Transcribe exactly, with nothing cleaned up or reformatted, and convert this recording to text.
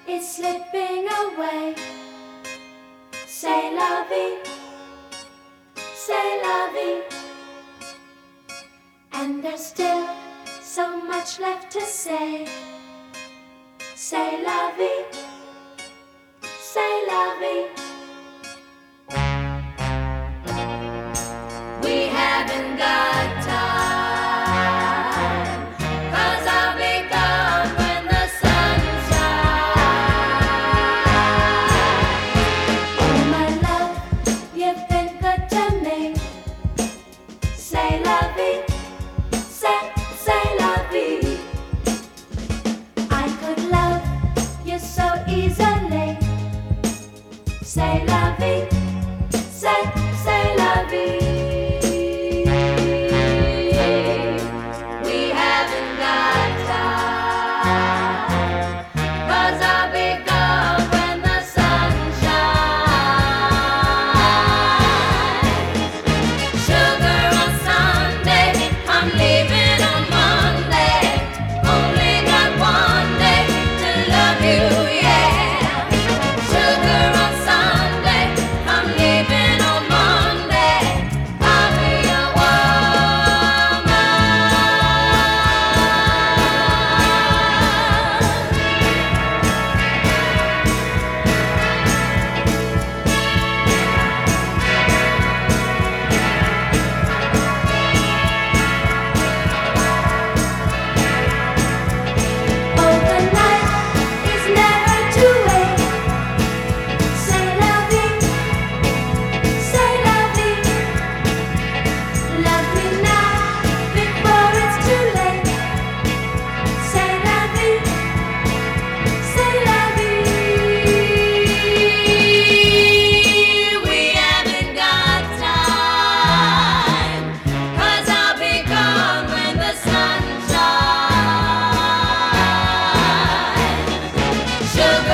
is slipping away. Say la vie, say la vie. And there's still so much left to say. Say la vie, say la vie. We haven't got time, 'cause I'll be gone when the sun shines. Oh my love, you've been good to me. Say la vie, say, say la vie. I could love you so easily. Say la vie, say, say la vie. We haven't got time, 'cause I'll be gone when the sun shines. Sugar on Sunday, I'm leaving on Monday. Only got one day to love you, yeah. Sugar on Sunday, I'm leaving on Monday. I'll be a woman. Oh, the night is never too late. Say la vie, say la vie. Love me now before it's too late. Say la vie, say la vie. We haven't got time, 'cause I'll be gone when the sun shines. Sugar